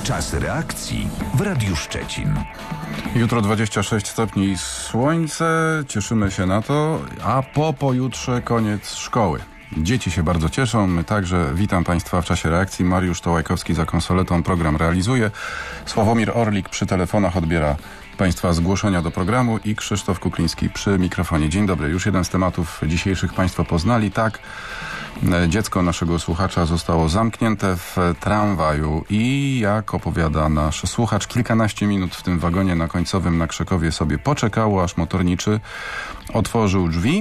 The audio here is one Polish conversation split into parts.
Czas reakcji w Radiu Szczecin. Jutro 26 stopni słońce, cieszymy się na to, a po pojutrze koniec szkoły. Dzieci się bardzo cieszą, my także. Witam Państwa w czasie reakcji. Mariusz Tołajkowski za konsoletą program realizuje. Sławomir Orlik przy telefonach odbiera Państwa zgłoszenia do programu i Krzysztof Kukliński przy mikrofonie. Dzień dobry. Już jeden z tematów dzisiejszych Państwo poznali. Tak, dziecko naszego słuchacza zostało zamknięte w tramwaju i jak opowiada nasz słuchacz, kilkanaście minut w tym wagonie na końcowym na Krzekowie sobie poczekało, aż motorniczy otworzył drzwi.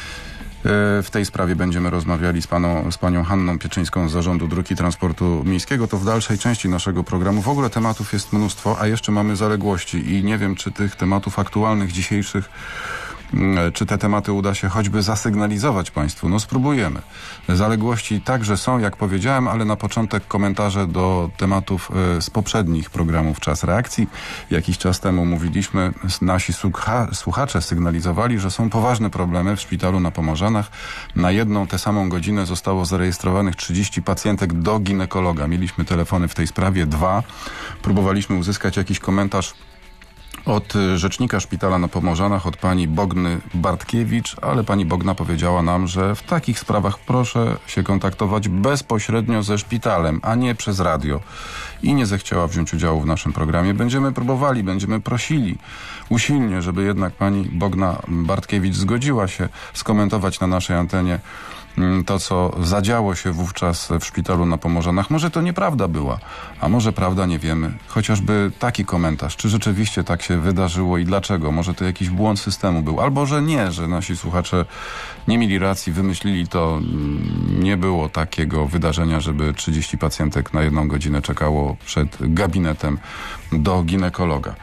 W tej sprawie będziemy rozmawiali z panią Hanną Pieczyńską z Zarządu Dróg i Transportu Miejskiego. To w dalszej części naszego programu. W ogóle tematów jest mnóstwo, a jeszcze mamy zaległości i nie wiem, czy tych tematów aktualnych, dzisiejszych, czy te tematy uda się choćby zasygnalizować Państwu. No spróbujemy. Zaległości także są, jak powiedziałem, ale na początek komentarze do tematów z poprzednich programów Czas Reakcji. Jakiś czas temu mówiliśmy, nasi słuchacze sygnalizowali, że są poważne problemy w szpitalu na Pomorzanach. Na jedną tę samą godzinę zostało zarejestrowanych 30 pacjentek do ginekologa. Mieliśmy telefony w tej sprawie, 2. Próbowaliśmy uzyskać jakiś komentarz od rzecznika szpitala na Pomorzanach, od pani Bogny Bartkiewicz, ale pani Bogna powiedziała nam, że w takich sprawach proszę się kontaktować bezpośrednio ze szpitalem, a nie przez radio. I nie zechciała wziąć udziału w naszym programie. Będziemy próbowali, będziemy prosili usilnie, żeby jednak pani Bogna Bartkiewicz zgodziła się skomentować na naszej antenie to, co zadziało się wówczas w szpitalu na Pomorzanach. Może to nieprawda była, a może prawda, nie wiemy. Chociażby taki komentarz, czy rzeczywiście tak się wydarzyło i dlaczego. Może to jakiś błąd systemu był, albo że nie, że nasi słuchacze nie mieli racji, wymyślili to, nie było takiego wydarzenia, żeby 30 pacjentek na jedną godzinę czekało przed gabinetem do ginekologa.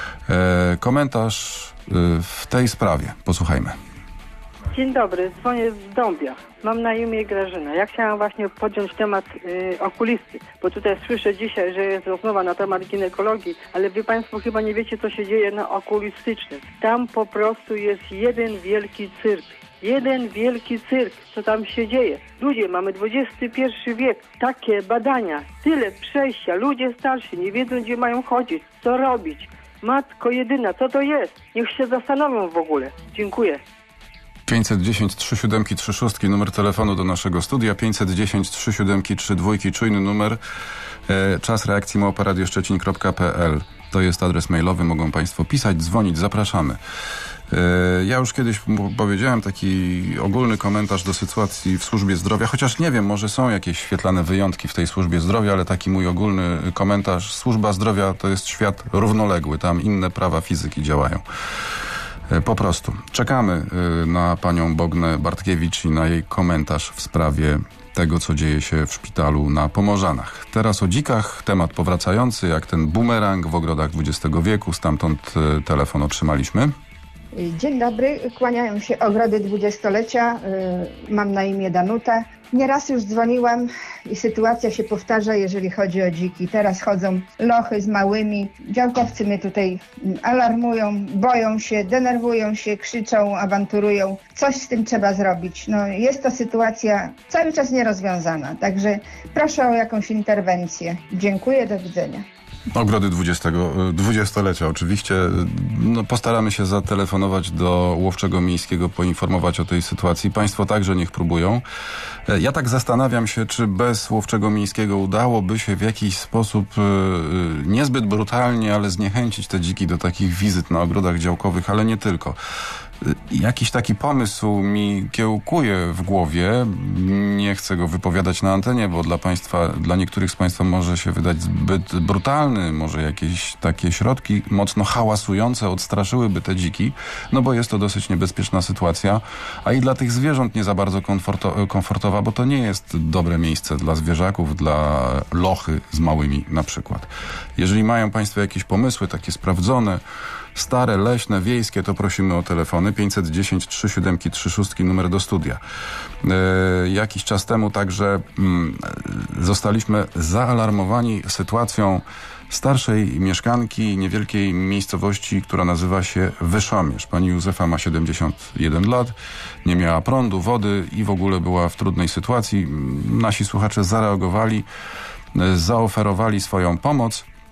Komentarz w tej sprawie. Posłuchajmy. Dzień dobry, dzwonię z Dąbia. Mam na imię Grażyna. Ja chciałam właśnie podjąć temat okulisty, bo tutaj słyszę dzisiaj, że jest rozmowa na temat ginekologii, ale wy Państwo chyba nie wiecie, co się dzieje na okulistycznym. Tam po prostu jest jeden wielki cyrk. Jeden wielki cyrk, co tam się dzieje. Ludzie, mamy XXI wiek, takie badania, tyle przejścia, ludzie starsi nie wiedzą, gdzie mają chodzić, co robić. Matko jedyna, co to jest? Niech się zastanowią w ogóle. Dziękuję. 510 3736, numer telefonu do naszego studia, 510 3732, czujny numer, czas reakcji @radioszczecin.pl. To jest adres mailowy, mogą Państwo pisać, dzwonić, zapraszamy. Ja już kiedyś powiedziałem taki ogólny komentarz do sytuacji w służbie zdrowia, chociaż nie wiem, może są jakieś świetlane wyjątki w tej służbie zdrowia, ale taki mój ogólny komentarz: służba zdrowia to jest świat równoległy, tam inne prawa fizyki działają. Po prostu. Czekamy na panią Bognę Bartkiewicz i na jej komentarz w sprawie tego, co dzieje się w szpitalu na Pomorzanach. Teraz o dzikach, temat powracający, jak ten bumerang w ogrodach XX wieku. Stamtąd telefon otrzymaliśmy. Dzień dobry, kłaniają się ogrody dwudziestolecia. Mam na imię Danuta. Nieraz już dzwoniłam i sytuacja się powtarza, jeżeli chodzi o dziki. Teraz chodzą lochy z małymi. Działkowcy mnie tutaj alarmują, boją się, denerwują się, krzyczą, awanturują. Coś z tym trzeba zrobić. No, jest to sytuacja cały czas nierozwiązana. Także proszę o jakąś interwencję. Dziękuję, do widzenia. Ogrody dwudziestolecia oczywiście. No, postaramy się zatelefonować do Łowczego Miejskiego, poinformować o tej sytuacji. Państwo także niech próbują. Ja tak zastanawiam się, czy bez Łowczego Miejskiego udałoby się w jakiś sposób niezbyt brutalnie, ale zniechęcić te dziki do takich wizyt na ogrodach działkowych, ale nie tylko. Jakiś taki pomysł mi kiełkuje w głowie. Nie chcę go wypowiadać na antenie, bo dla niektórych z Państwa może się wydać zbyt brutalny. Może jakieś takie środki mocno hałasujące odstraszyłyby te dziki, no bo jest to dosyć niebezpieczna sytuacja, a i dla tych zwierząt nie za bardzo komfortowa, bo to nie jest dobre miejsce dla zwierzaków, dla lochy z małymi na przykład. Jeżeli mają Państwo jakieś pomysły takie sprawdzone, stare, leśne, wiejskie, to prosimy o telefony 510 3736, numer do studia. Jakiś czas temu także zostaliśmy zaalarmowani sytuacją starszej mieszkanki niewielkiej miejscowości, która nazywa się Wyszomierz. Pani Józefa ma 71 lat, nie miała prądu, wody i w ogóle była w trudnej sytuacji. Nasi słuchacze zareagowali, zaoferowali swoją pomoc.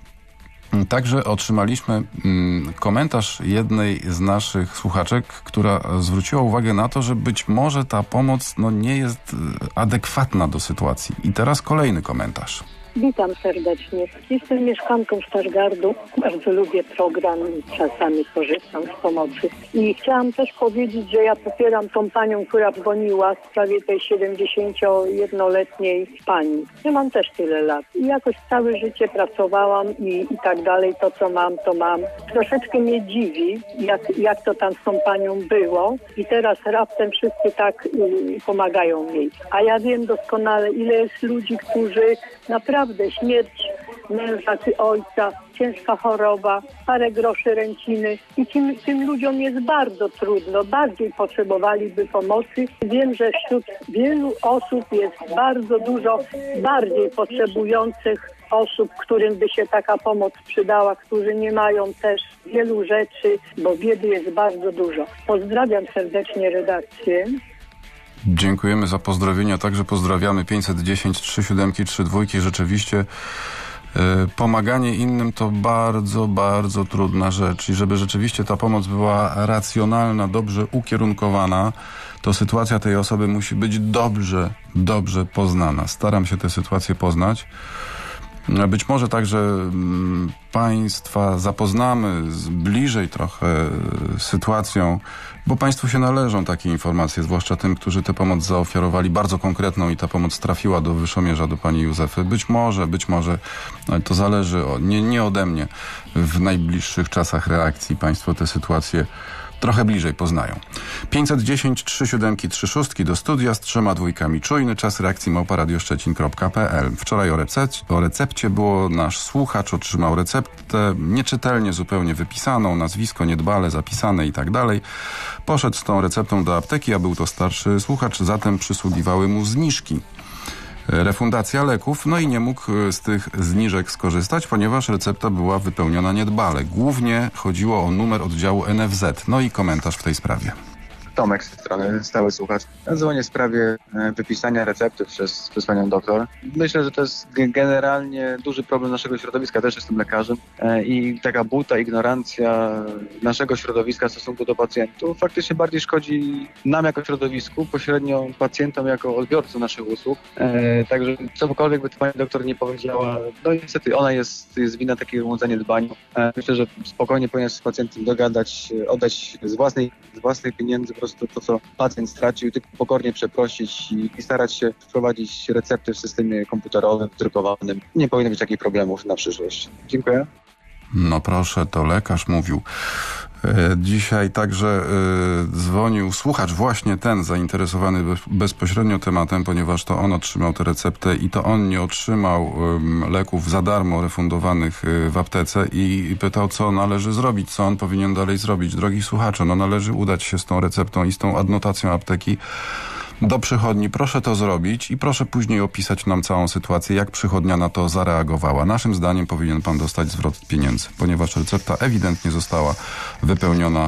Także otrzymaliśmy komentarz jednej z naszych słuchaczek, która zwróciła uwagę na to, że być może ta pomoc nie jest adekwatna do sytuacji. I teraz kolejny komentarz. Witam serdecznie. Jestem mieszkanką Stargardu. Bardzo lubię program i czasami korzystam z pomocy. I chciałam też powiedzieć, że ja popieram tą panią, która dzwoniła w sprawie tej 71-letniej pani. Ja mam też tyle lat. I jakoś całe życie pracowałam i tak dalej. To, co mam, to mam. Troszeczkę mnie dziwi, jak to tam z tą panią było. I teraz raptem wszyscy tak pomagają jej. A ja wiem doskonale, ile jest ludzi, którzy naprawdę śmierć męża czy ojca, ciężka choroba, parę groszy ręciny i tym ludziom jest bardzo trudno, bardziej potrzebowaliby pomocy. Wiem, że wśród wielu osób jest bardzo dużo bardziej potrzebujących osób, którym by się taka pomoc przydała, którzy nie mają też wielu rzeczy, bo biedy jest bardzo dużo. Pozdrawiam serdecznie redakcję. Dziękujemy za pozdrowienia, także pozdrawiamy 510 3732. Rzeczywiście pomaganie innym to bardzo, bardzo trudna rzecz i żeby rzeczywiście ta pomoc była racjonalna, dobrze ukierunkowana, to sytuacja tej osoby musi być dobrze poznana. Staram się tę sytuację poznać. Być może także Państwa zapoznamy bliżej trochę sytuacją, bo Państwu się należą takie informacje, zwłaszcza tym, którzy tę pomoc zaofiarowali bardzo konkretną i ta pomoc trafiła do Wyszomierza, do pani Józefy. Być może, ale to zależy nie ode mnie. W najbliższych czasach reakcji Państwo tę sytuację trochę bliżej poznają. 510 3736 do studia z 3 dwójkami. Czujny czas reakcji @radioszczecin.pl. Wczoraj o recepcie było, nasz słuchacz otrzymał receptę nieczytelnie zupełnie wypisaną, nazwisko niedbale zapisane i tak dalej. Poszedł z tą receptą do apteki, a był to starszy słuchacz, zatem przysługiwały mu zniżki. Refundacja leków, i nie mógł z tych zniżek skorzystać, ponieważ recepta była wypełniona niedbale. Głównie chodziło o numer oddziału NFZ. I komentarz w tej sprawie. Tomek z tej strony, stały słuchacz. Dzwonię w sprawie wypisania recepty przez panią doktor. Myślę, że to jest generalnie duży problem naszego środowiska, też jestem lekarzem i taka buta, ignorancja naszego środowiska w stosunku do pacjentów faktycznie bardziej szkodzi nam jako środowisku, pośrednio pacjentom jako odbiorcom naszych usług. Także cokolwiek by to pani doktor nie powiedziała, niestety ona jest winna takiego zaniedbaniu. Myślę, że spokojnie powinien z pacjentem dogadać, oddać z własnych pieniędzy po prostu to, co pacjent stracił, tylko pokornie przeprosić i starać się wprowadzić recepty w systemie komputerowym, drukowanym. Nie powinno być takich problemów na przyszłość. Dziękuję. Proszę, to lekarz mówił. Dzisiaj także dzwonił słuchacz, właśnie ten zainteresowany bezpośrednio tematem, ponieważ to on otrzymał tę receptę i to on nie otrzymał leków za darmo refundowanych w aptece i pytał, co należy zrobić, co on powinien dalej zrobić. Drogi słuchacze, należy udać się z tą receptą i z tą adnotacją apteki do przychodni. Proszę to zrobić i proszę później opisać nam całą sytuację, jak przychodnia na to zareagowała. Naszym zdaniem powinien pan dostać zwrot pieniędzy, ponieważ recepta ewidentnie została wypełniona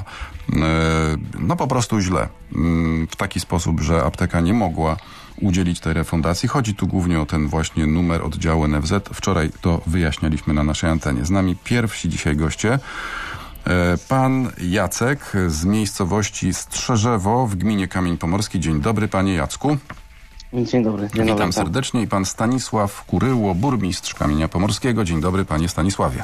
po prostu źle. W taki sposób, że apteka nie mogła udzielić tej refundacji. Chodzi tu głównie o ten właśnie numer oddziału NFZ. Wczoraj to wyjaśnialiśmy na naszej antenie. Z nami pierwsi dzisiaj goście. Pan Jacek z miejscowości Strzeżewo w gminie Kamień Pomorski. Dzień dobry, panie Jacku. Dzień dobry. Witam serdecznie. I pan Stanisław Kuryło, burmistrz Kamienia Pomorskiego. Dzień dobry, panie Stanisławie.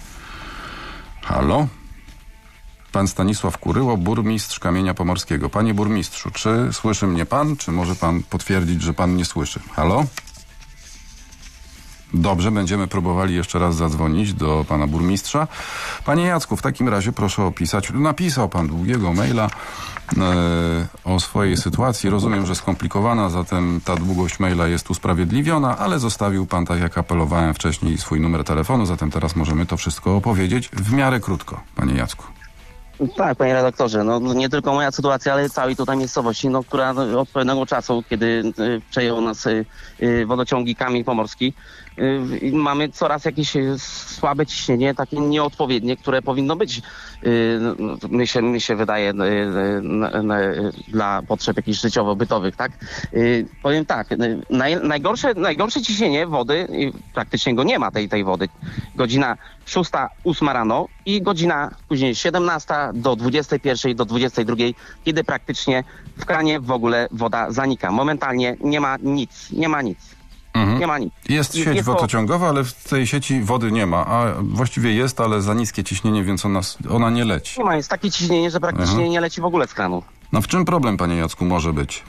Halo? Pan Stanisław Kuryło, burmistrz Kamienia Pomorskiego. Panie burmistrzu, czy słyszy mnie pan, czy może pan potwierdzić, że pan nie słyszy? Halo? Dobrze, będziemy próbowali jeszcze raz zadzwonić do pana burmistrza. Panie Jacku, w takim razie proszę opisać. Napisał pan długiego maila o swojej sytuacji. Rozumiem, że skomplikowana, zatem ta długość maila jest usprawiedliwiona, ale zostawił pan, tak jak apelowałem wcześniej, swój numer telefonu, zatem teraz możemy to wszystko opowiedzieć w miarę krótko, panie Jacku. Tak, panie redaktorze, nie tylko moja sytuacja, ale całej tutaj miejscowości, która od pewnego czasu, kiedy przejął nas wodociągi Kamień Pomorski, mamy coraz jakieś słabe ciśnienie, takie nieodpowiednie, które powinno być, mi się wydaje, dla potrzeb jakichś życiowo-bytowych, tak? Powiem tak, najgorsze ciśnienie wody, praktycznie go nie ma tej wody, godzina 6-8 rano i godzina później 17 do 21 do 22, kiedy praktycznie w kranie w ogóle woda zanika. Momentalnie nie ma nic. Nie ma nic. Jest sieć wodociągowa, ale w tej sieci wody nie ma, a właściwie jest, ale za niskie ciśnienie, więc ona nie leci. Nie ma, jest takie ciśnienie, że praktycznie nie leci w ogóle z kranu. No w czym problem, panie Jacku, może być?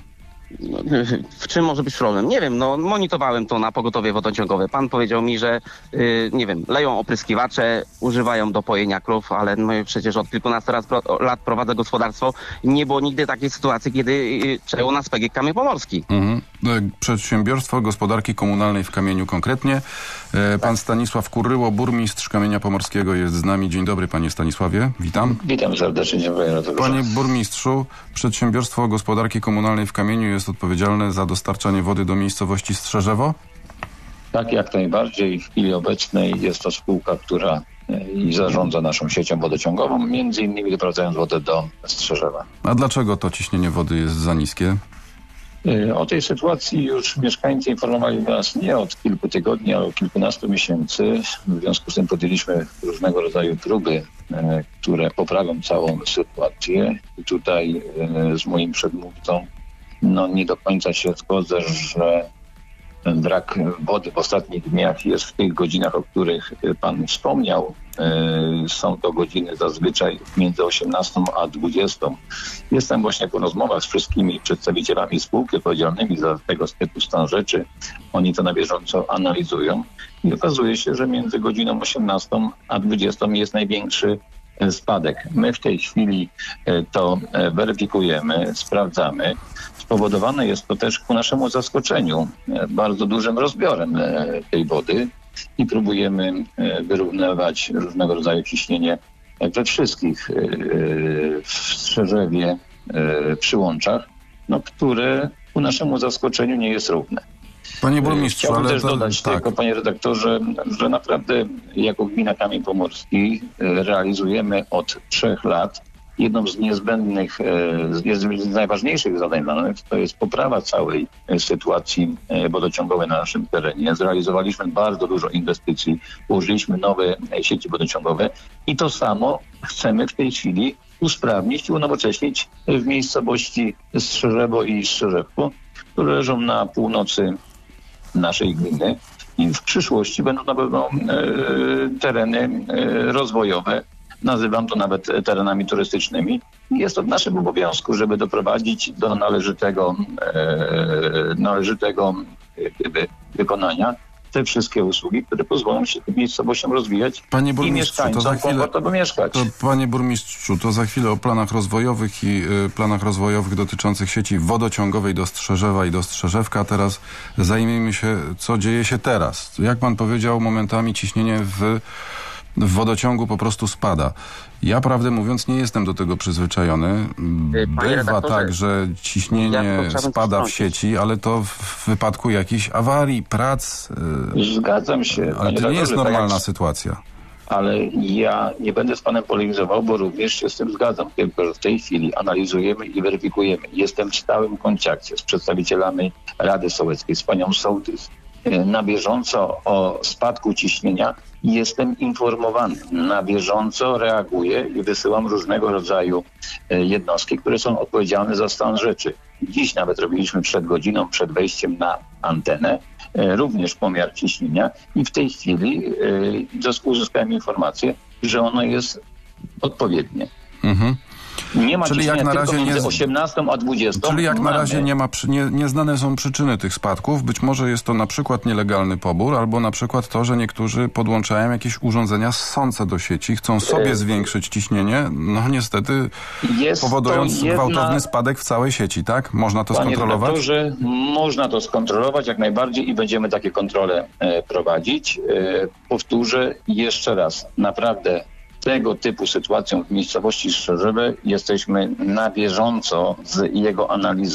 W czym może być problem? Nie wiem, monitorowałem to na pogotowie wodociągowe. Pan powiedział mi, że nie wiem, leją opryskiwacze, używają do pojenia krów, ale przecież od kilkunastu lat prowadzę gospodarstwo. Nie było nigdy takiej sytuacji, kiedy częło nas PGK Kamień Pomorski. Przedsiębiorstwo Gospodarki Komunalnej w Kamieniu konkretnie. Pan Stanisław Kuryło, burmistrz Kamienia Pomorskiego jest z nami. Dzień dobry, panie Stanisławie. Witam. Witam serdecznie. Panie burmistrzu, Przedsiębiorstwo Gospodarki Komunalnej w Kamieniu jest odpowiedzialne za dostarczanie wody do miejscowości Strzeżewo? Tak, jak najbardziej. W chwili obecnej jest to spółka, która i zarządza naszą siecią wodociągową, między innymi doprowadzając wodę do Strzeżewa. A dlaczego to ciśnienie wody jest za niskie? O tej sytuacji już mieszkańcy informowali nas nie od kilku tygodni, ale od kilkunastu miesięcy. W związku z tym podjęliśmy różnego rodzaju próby, które poprawią całą sytuację. I tutaj z moim przedmówcą nie do końca się zgodzę, że ten brak wody w ostatnich dniach jest w tych godzinach, o których pan wspomniał. Są to godziny zazwyczaj między 18 a 20. Jestem właśnie po rozmowach z wszystkimi przedstawicielami spółki odpowiedzialnymi za tego typu stan rzeczy. Oni to na bieżąco analizują i okazuje się, że między godziną 18 a 20 jest największy spadek. My w tej chwili to weryfikujemy, sprawdzamy. Spowodowane jest to też ku naszemu zaskoczeniu bardzo dużym rozbiorem tej wody i próbujemy wyrównywać różnego rodzaju ciśnienie we wszystkich w Strzeżewie przyłączach, które ku naszemu zaskoczeniu nie jest równe. Panie burmistrzu, chciałbym też dodać tylko, panie redaktorze, że naprawdę jako gmina Kamień Pomorski realizujemy od 3 lat jedną z niezbędnych, z najważniejszych zadań dla nas, to jest poprawa całej sytuacji wodociągowej na naszym terenie. Zrealizowaliśmy bardzo dużo inwestycji, ułożyliśmy nowe sieci wodociągowe i to samo chcemy w tej chwili usprawnić i unowocześnić w miejscowości Strzeżewo i Strzeżewko, które leżą na północy naszej gminy i w przyszłości będą na pewno tereny rozwojowe. Nazywam to nawet terenami turystycznymi. Jest to w naszym obowiązku, żeby doprowadzić do należytego wykonania te wszystkie usługi, które pozwolą się tym miejscowościom rozwijać i mieszkańcom komfortowo mieszkać. Panie burmistrzu, to za chwilę o planach rozwojowych i planach rozwojowych dotyczących sieci wodociągowej do Strzeżewa i do Strzeżewka. Teraz zajmijmy się, co dzieje się teraz. Jak pan powiedział, momentami ciśnienie w wodociągu po prostu spada. Ja, prawdę mówiąc, nie jestem do tego przyzwyczajony. Bywa tak, że ciśnienie spada w sieci, ale to w wypadku jakichś awarii, prac. Zgadzam się. Ale to nie jest normalna sytuacja. Ale ja nie będę z panem polemizował, bo również się z tym zgadzam. Tylko że w tej chwili analizujemy i weryfikujemy. Jestem w stałym kontakcie z przedstawicielami Rady Sołeckiej, z panią sołtys. Na bieżąco o spadku ciśnienia jestem informowany. Na bieżąco reaguję i wysyłam różnego rodzaju jednostki, które są odpowiedzialne za stan rzeczy. Dziś nawet robiliśmy przed godziną, przed wejściem na antenę, również pomiar ciśnienia i w tej chwili uzyskałem informację, że ono jest odpowiednie. Nie ma czyli jak na razie między 18 a 20. Czyli jak na razie nieznane są przyczyny tych spadków. Być może jest to na przykład nielegalny pobór, albo na przykład to, że niektórzy podłączają jakieś urządzenia ssące do sieci, chcą sobie zwiększyć ciśnienie, niestety powodując gwałtowny spadek w całej sieci, tak? Można to skontrolować? Panie redaktorze, można to skontrolować jak najbardziej i będziemy takie kontrole prowadzić. Powtórzę jeszcze raz, naprawdę tego typu sytuacją w miejscowości Strzeżewie jesteśmy na bieżąco z jego analizą.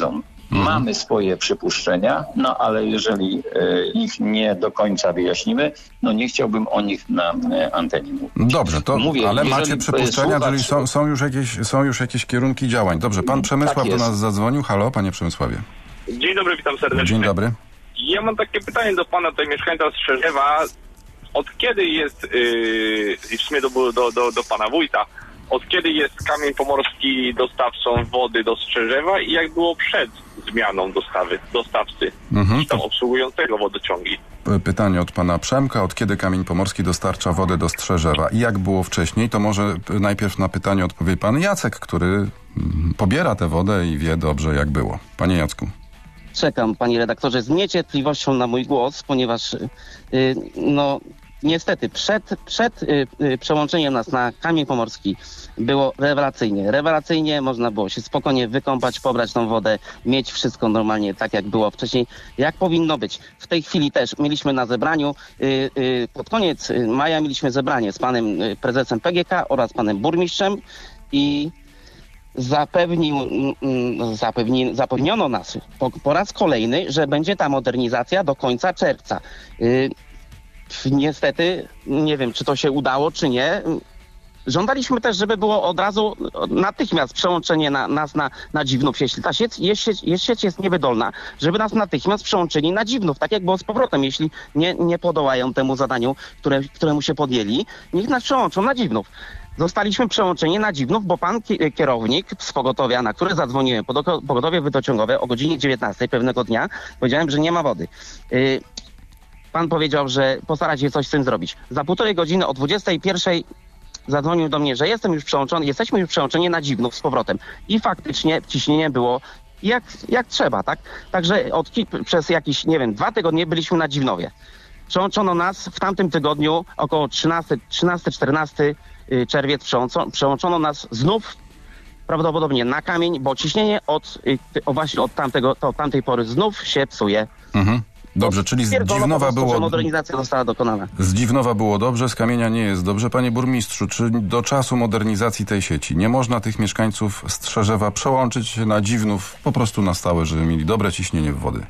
Mamy swoje przypuszczenia, no ale jeżeli ich nie do końca wyjaśnimy, no nie chciałbym o nich na antenie mówić. Dobrze, to Mówię, ale jeżeli macie przypuszczenia, słuchacz- czyli są już jakieś kierunki działań. Dobrze, pan Przemysław Tak do jest. nas zadzwonił. Halo, panie Przemysławie. Dzień dobry, witam serdecznie. Dzień dobry. Ja mam takie pytanie do pana, tutaj mieszkańca Strzeżewa. Od kiedy jest, i w sumie do pana wójta, od kiedy jest Kamień Pomorski dostawcą wody do Strzeżewa i jak było przed zmianą dostawcy, czy tam obsługującego wodociągi? Pytanie od pana Przemka. Od kiedy Kamień Pomorski dostarcza wodę do Strzeżewa? I jak było wcześniej? To może najpierw na pytanie odpowie pan Jacek, który pobiera tę wodę i wie dobrze, jak było. Panie Jacku. Czekam, panie redaktorze, z niecierpliwością na mój głos, ponieważ no niestety przed przełączeniem nas na Kamień Pomorski było rewelacyjnie. Rewelacyjnie można było się spokojnie wykąpać, pobrać tą wodę, mieć wszystko normalnie tak, jak było wcześniej, jak powinno być. W tej chwili też mieliśmy na zebraniu, pod koniec maja mieliśmy zebranie z panem prezesem PGK oraz panem burmistrzem i zapewniono nas po raz kolejny, że będzie ta modernizacja do końca czerwca. Niestety, nie wiem, czy to się udało, czy nie. Żądaliśmy też, żeby było od razu natychmiast przełączenie nas na Dziwnów. Jeśli ta sieć jest niewydolna, żeby nas natychmiast przełączyli na Dziwnów, tak jak było z powrotem. Jeśli nie podołają temu zadaniu, któremu się podjęli, niech nas przełączą na Dziwnów. Zostaliśmy przełączeni na Dziwnów, bo pan kierownik z pogotowia, na który zadzwoniłem, pogotowie wodociągowe o godzinie 19 pewnego dnia, powiedziałem, że nie ma wody. Pan powiedział, że postara się coś z tym zrobić. Za 1,5 godziny o 21 zadzwonił do mnie, że jesteśmy już przełączeni na Dziwnów z powrotem. I faktycznie ciśnienie było jak trzeba, tak? Także przez jakieś, 2 tygodnie byliśmy na Dziwnowie. Przełączono nas w tamtym tygodniu, około 13-14 czerwiec, przełączono nas znów prawdopodobnie na Kamień, bo ciśnienie właśnie od tamtej pory znów się psuje. Dobrze, czyli z Dziwnowa że modernizacja została dokonana. Z Dziwnowa było dobrze, z Kamienia nie jest dobrze. Panie burmistrzu, czy do czasu modernizacji tej sieci nie można tych mieszkańców Strzeżewa przełączyć na Dziwnów po prostu na stałe, żeby mieli dobre ciśnienie wody?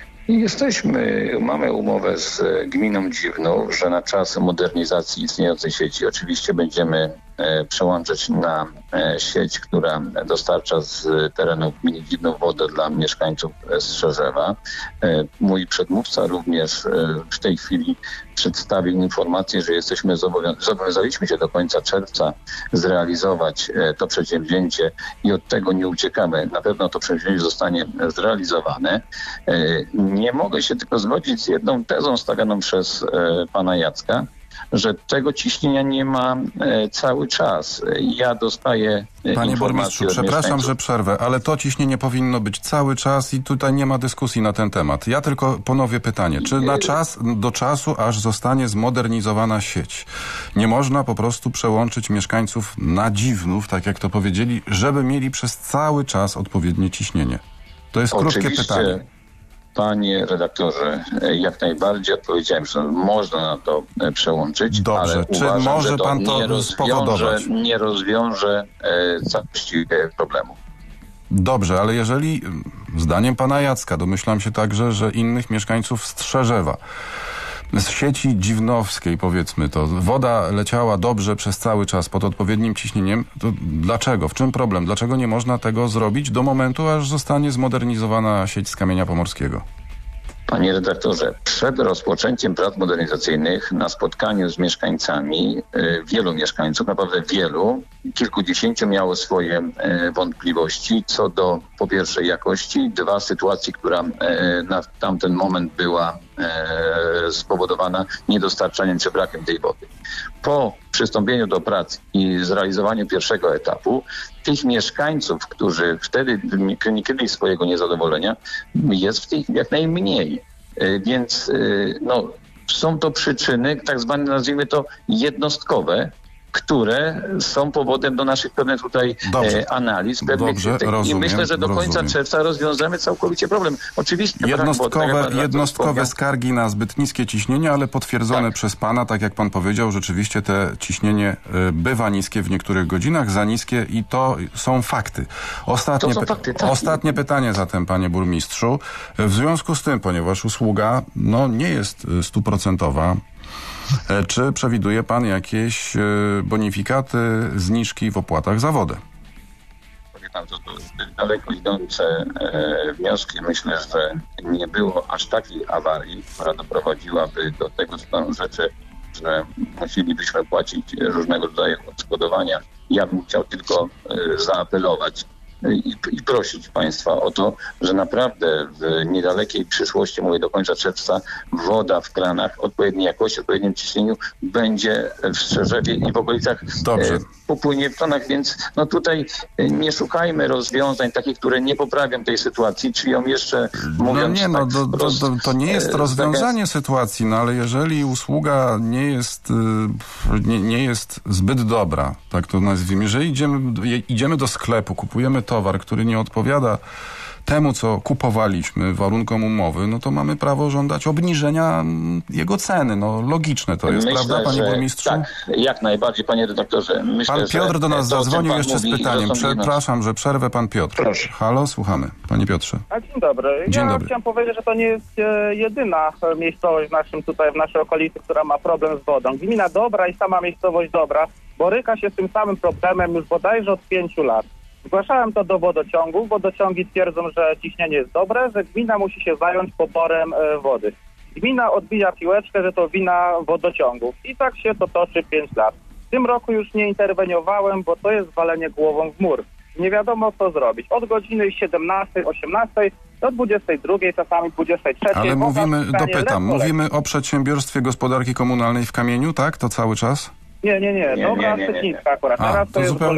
Mamy umowę z gminą Dziwnów, że na czas modernizacji istniejącej sieci oczywiście będziemy przełączać na sieć, która dostarcza z terenu gminy Dziwnów wodę dla mieszkańców Strzeżewa. Mój przedmówca również w tej chwili przedstawił informację, że zobowiązaliśmy się do końca czerwca zrealizować to przedsięwzięcie i od tego nie uciekamy. Na pewno to przedsięwzięcie zostanie zrealizowane. Nie mogę się tylko zgodzić z jedną tezą stawianą przez pana Jacka, że tego ciśnienia nie ma cały czas. Ja dostaję Panie burmistrzu, przepraszam, mieszkańców. że przerwę, ale to ciśnienie powinno być cały czas i tutaj nie ma dyskusji na ten temat. Ja tylko ponowię pytanie, czy do czasu, aż zostanie zmodernizowana sieć, nie można po prostu przełączyć mieszkańców na Dziwnów, tak jak to powiedzieli, żeby mieli przez cały czas odpowiednie ciśnienie? To jest krótkie pytanie. Panie redaktorze, jak najbardziej odpowiedziałem, że można na to przełączyć. Dobrze, ale czy uważam, może że to pan to spowodować? Nie rozwiąże całości problemu. Dobrze, ale jeżeli, zdaniem pana Jacka, domyślam się także, że innych mieszkańców Strzeżewa, z sieci dziwnowskiej, powiedzmy to, woda leciała dobrze przez cały czas pod odpowiednim ciśnieniem, to dlaczego? W czym problem? Dlaczego nie można tego zrobić do momentu, aż zostanie zmodernizowana sieć z Kamienia Pomorskiego? Panie redaktorze, przed rozpoczęciem prac modernizacyjnych na spotkaniu z mieszkańcami, wielu mieszkańców, naprawdę wielu, kilkudziesięciu miało swoje wątpliwości co do po pierwsze jakości, 2 sytuacji, która na tamten moment była spowodowana niedostarczaniem czy brakiem tej wody. Po przystąpieniu do prac i zrealizowaniu pierwszego etapu, tych mieszkańców, którzy wtedy wynikli swojego niezadowolenia, jest w tej chwili jak najmniej. Więc są to przyczyny, tak zwane, nazwijmy to, jednostkowe, które są powodem do naszych pewnych tutaj analiz. I myślę, że do końca czerwca rozwiążemy całkowicie problem. Oczywiście jednostkowe skargi na zbyt niskie ciśnienie, ale potwierdzone przez pana, tak jak pan powiedział, rzeczywiście te ciśnienie bywa niskie w niektórych godzinach, za niskie i to są fakty. Ostatnie pytanie zatem, panie burmistrzu. W związku z tym, ponieważ usługa nie jest 100%, czy przewiduje pan jakieś bonifikaty, zniżki w opłatach za wodę? Powie pan, to zbyt daleko idące wnioski. Myślę, że nie było aż takiej awarii, która doprowadziłaby do tego stanu rzeczy, że musielibyśmy płacić różnego rodzaju odszkodowania. Ja bym chciał tylko zaapelować i prosić państwa o to, że naprawdę w niedalekiej przyszłości, mówię do końca czerwca, woda w kranach odpowiedniej jakości, odpowiednim ciśnieniu będzie w Strzeżewie i w okolicach popłynie w tonach, więc tutaj nie szukajmy rozwiązań takich, które nie poprawią tej sytuacji, czy ją jeszcze mówiąc to nie jest rozwiązanie sytuacji, ale jeżeli usługa nie jest zbyt dobra, tak to nazwijmy, jeżeli idziemy do sklepu, kupujemy towar, który nie odpowiada temu, co kupowaliśmy, warunkom umowy, to mamy prawo żądać obniżenia jego ceny. Logiczne to jest, prawda, panie burmistrzu? Tak, jak najbardziej, panie redaktorze. Pan Piotr do nas zadzwonił jeszcze z pytaniem. Przepraszam, że przerwę, pan Piotr. Proszę. Halo, słuchamy. Panie Piotrze. Dzień dobry. Chciałem powiedzieć, że to nie jest jedyna miejscowość w naszej okolicy, która ma problem z wodą. Gmina Dobra i sama miejscowość Dobra boryka się z tym samym problemem już bodajże od 5 lat. Zgłaszałem to do wodociągów. Wodociągi twierdzą, że ciśnienie jest dobre, że gmina musi się zająć poborem wody. Gmina odbija piłeczkę, że to wina wodociągów. I tak się to toczy 5 lat. W tym roku już nie interweniowałem, bo to jest walenie głową w mur. Nie wiadomo, co zrobić. Od godziny 17, 18 do 22, czasami 23. Ale mówimy o przedsiębiorstwie gospodarki komunalnej w Kamieniu, tak? To cały czas? Nie. Dobra, Szczecińska akurat. Teraz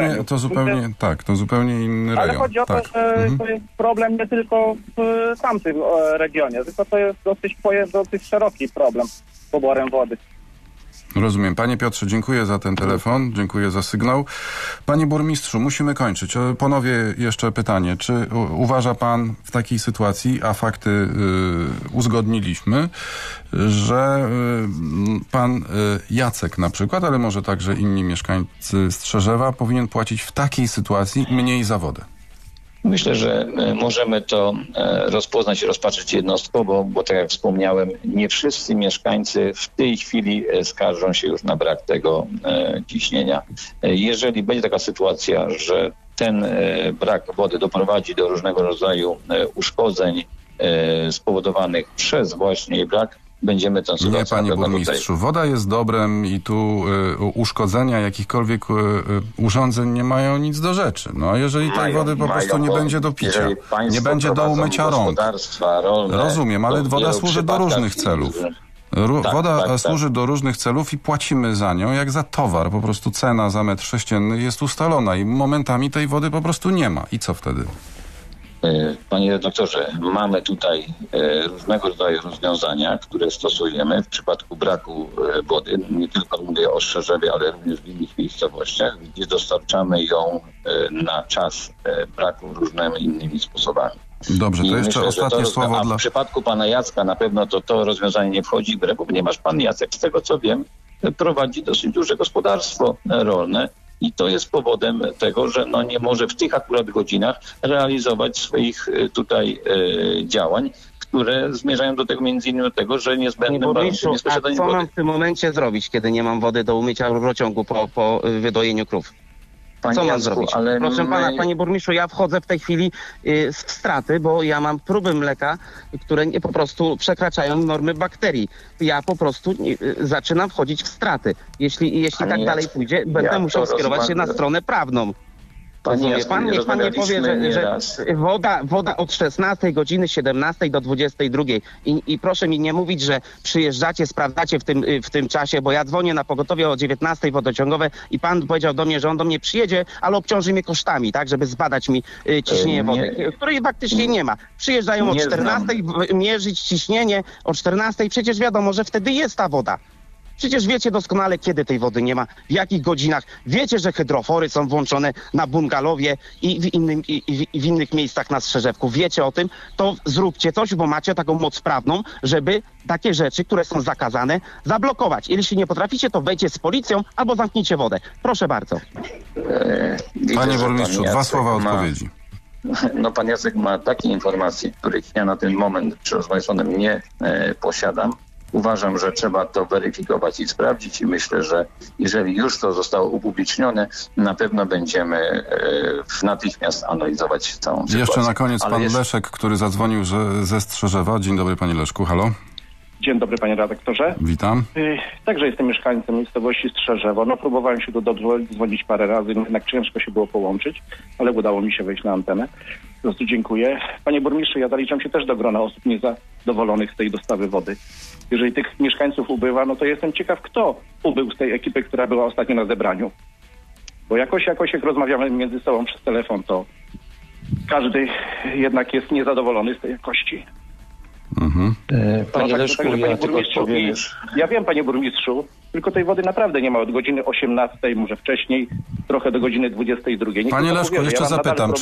to zupełnie inny rejon. Ale chodzi o to, że to jest problem nie tylko w tamtym regionie, tylko to jest dosyć szeroki problem z poborem wody. Rozumiem. Panie Piotrze, dziękuję za ten telefon, dziękuję za sygnał. Panie burmistrzu, musimy kończyć. Ponowię jeszcze pytanie. Czy uważa pan w takiej sytuacji, a fakty uzgodniliśmy, że pan Jacek na przykład, ale może także inni mieszkańcy Strzeżewa powinien płacić w takiej sytuacji mniej za wodę? Myślę, że możemy to rozpoznać i rozpatrzeć jednostkowo, bo tak jak wspomniałem, nie wszyscy mieszkańcy w tej chwili skarżą się już na brak tego ciśnienia. Jeżeli będzie taka sytuacja, że ten brak wody doprowadzi do różnego rodzaju uszkodzeń spowodowanych przez właśnie jej brak, będziemy tę sytuację... Nie, panie burmistrzu, woda jest dobrem i tu uszkodzenia jakichkolwiek urządzeń nie mają nic do rzeczy. A jeżeli tej wody po prostu nie będzie do picia, nie będzie do umycia rąk. Rozumiem, ale woda służy do różnych celów. Woda służy do różnych celów i płacimy za nią jak za towar. Po prostu cena za metr sześcienny jest ustalona i momentami tej wody po prostu nie ma. I co wtedy? Panie redaktorze, mamy tutaj różnego rodzaju rozwiązania, które stosujemy w przypadku braku wody. Nie tylko mówię o Strzeżewie, ale również w innych miejscowościach, gdzie dostarczamy ją na czas braku różnymi innymi sposobami. Dobrze, to jeszcze ostatnie słowo a w przypadku pana Jacka na pewno to rozwiązanie nie wchodzi w grę, ponieważ pan Jacek, z tego co wiem, prowadzi dosyć duże gospodarstwo rolne. I to jest powodem tego, że nie może w tych akurat godzinach realizować swoich tutaj działań, które zmierzają do tego między innymi do tego, że niezbędnym warunkiem jest posiadanie wody. A co mam w tym momencie zrobić, kiedy nie mam wody do umycia w rurociągu po wydojeniu krów? Co mam zrobić? Proszę pana, panie burmistrzu, ja wchodzę w tej chwili w straty, bo ja mam próby mleka, które po prostu przekraczają normy bakterii. Ja po prostu zaczynam wchodzić w straty. Jeśli tak dalej pójdzie, będę musiał skierować się na stronę prawną. Niech pan nie powie, że woda od 16 godziny 17 do 22 i proszę mi nie mówić, że przyjeżdżacie, sprawdzacie w tym czasie, bo ja dzwonię na pogotowie o 19 wodociągowe i pan powiedział do mnie, że on do mnie przyjedzie, ale obciąży mnie kosztami, tak, żeby zbadać mi ciśnienie wody, której faktycznie nie ma. Przyjeżdżają o 14 mierzyć ciśnienie, o 14 przecież wiadomo, że wtedy jest ta woda. Przecież wiecie doskonale, kiedy tej wody nie ma, w jakich godzinach. Wiecie, że hydrofory są włączone na bungalowie i w innych miejscach na Strzeżewku. Wiecie o tym, to zróbcie coś, bo macie taką moc prawną, żeby takie rzeczy, które są zakazane, zablokować. Jeśli nie potraficie, to wejdźcie z policją albo zamknijcie wodę. Proszę bardzo. Panie burmistrzu, 2 słowa odpowiedzi. No pan Jacek ma takie informacje, których ja na ten moment przy rozmowie z panem nie posiadam. Uważam, że trzeba to weryfikować i sprawdzić i myślę, że jeżeli już to zostało upublicznione, na pewno będziemy natychmiast analizować całą sytuację. Jeszcze na koniec pan Leszek, który zadzwonił ze Strzeżewa. Dzień dobry, panie Leszku, halo. Dzień dobry, panie redaktorze. Witam. Także jestem mieszkańcem miejscowości Strzeżewo. No próbowałem się tu dodzwonić parę razy, jednak ciężko się było połączyć, ale udało mi się wejść na antenę. Po prostu dziękuję. Panie burmistrzu, ja zaliczam się też do grona osób niezadowolonych z tej dostawy wody. Jeżeli tych mieszkańców ubywa, no to jestem ciekaw, kto ubył z tej ekipy, która była ostatnio na zebraniu. Bo jakoś jak rozmawiamy między sobą przez telefon, to każdy jednak jest niezadowolony z tej jakości. Mhm. Panie Leszku, ja tylko odpowiem. Ja wiem, panie burmistrzu, tylko tej wody naprawdę nie ma od godziny 18, może wcześniej, trochę do godziny 22. Panie Leszku, jeszcze zapytam,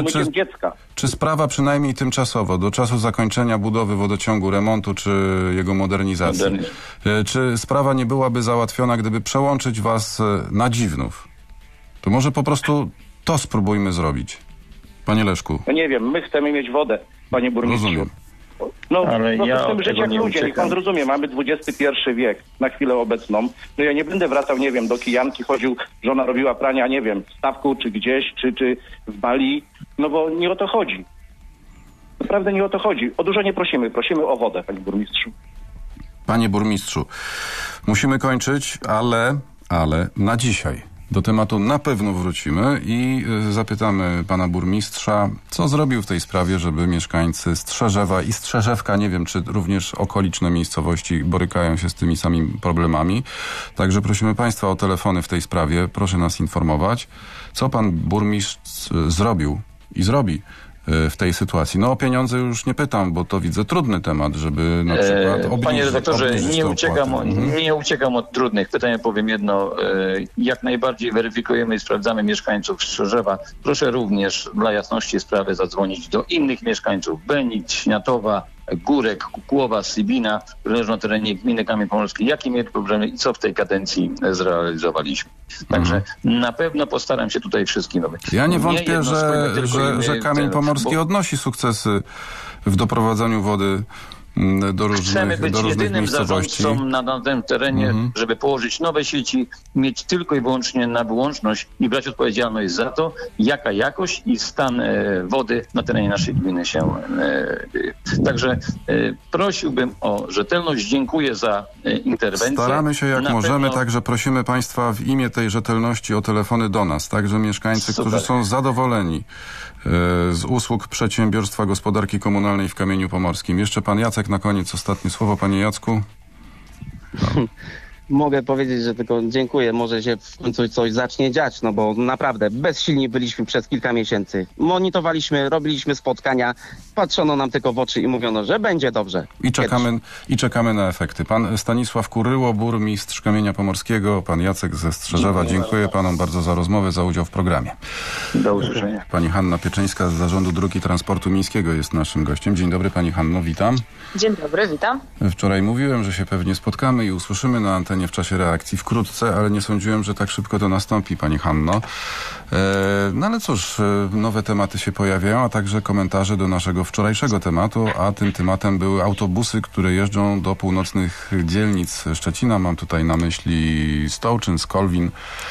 czy sprawa przynajmniej tymczasowo, do czasu zakończenia budowy wodociągu, remontu czy jego modernizacji, czy sprawa nie byłaby załatwiona, gdyby przełączyć was na Dziwnów? To może po prostu to spróbujmy zrobić. Panie Leszku. No nie wiem, my chcemy mieć wodę, panie burmistrzu. Rozumiem. No, ale no ja chcemy żyć jak ludzie, niech pan zrozumie, mamy XXI wiek na chwilę obecną. No ja nie będę wracał, nie wiem, do Kijanki, chodził, żona robiła prania, nie wiem, w Stawku, czy gdzieś, czy w Bali, no bo nie o to chodzi. Naprawdę nie o to chodzi. O dużo nie prosimy, prosimy o wodę, panie burmistrzu. Panie burmistrzu, musimy kończyć, ale na dzisiaj. Do tematu na pewno wrócimy i zapytamy pana burmistrza, co zrobił w tej sprawie, żeby mieszkańcy Strzeżewa i Strzeżewka, nie wiem, czy również okoliczne miejscowości borykają się z tymi samymi problemami. Także prosimy państwa o telefony w tej sprawie. Proszę nas informować, co pan burmistrz zrobił i zrobi w tej sytuacji. No o pieniądze już nie pytam, bo to widzę trudny temat, żeby na przykład obniżyć. Panie redaktorze, nie uciekam od trudnych pytań. Powiem jedno. Jak najbardziej weryfikujemy i sprawdzamy mieszkańców Strzeżewa. Proszę również dla jasności sprawy zadzwonić do innych mieszkańców. Benic, Śniatowa, Górek, Kukłowa, Sybina, które leżą na terenie gminy Kamień Pomorski. Jakie mieli problemy i co w tej kadencji zrealizowaliśmy. Także na pewno postaram się tutaj wszystkim robić. Ja nie wątpię, że Kamień Pomorski odnosi sukcesy w doprowadzaniu wody do różnych Chcemy być jedynym zarządcą na tym terenie, żeby położyć nowe sieci, mieć tylko i wyłącznie na wyłączność i brać odpowiedzialność za to, jaka jakość i stan wody na terenie naszej gminy się. Także prosiłbym o rzetelność. Dziękuję za interwencję. Staramy się jak możemy, także prosimy państwa w imię tej rzetelności o telefony do nas. Także mieszkańcy, którzy są zadowoleni z usług Przedsiębiorstwa Gospodarki Komunalnej w Kamieniu Pomorskim. Jeszcze pan Jacek na koniec, ostatnie słowo. Panie Jacku. No. Mogę powiedzieć, że tylko dziękuję. Może się w końcu coś zacznie dziać, no bo naprawdę bezsilni byliśmy przez kilka miesięcy. Monitorowaliśmy, robiliśmy spotkania, patrzono nam tylko w oczy i mówiono, że będzie dobrze. I czekamy na efekty. Pan Stanisław Kuryło, burmistrz Kamienia Pomorskiego, pan Jacek ze Strzeżewa. Dziękuję panom bardzo za rozmowę, za udział w programie. Do usłyszenia. Pani Hanna Pieczyńska z Zarządu Dróg i Transportu Miejskiego jest naszym gościem. Dzień dobry pani Hanno, witam. Dzień dobry, witam. Wczoraj mówiłem, że się pewnie spotkamy i usłyszymy na antenie w czasie reakcji wkrótce, ale nie sądziłem, że tak szybko to nastąpi, pani Hanno. No ale cóż, nowe tematy się pojawiają, a także komentarze do naszego wczorajszego tematu, a tym tematem były autobusy, które jeżdżą do północnych dzielnic Szczecina. Mam tutaj na myśli Stołczyn, Skolwin.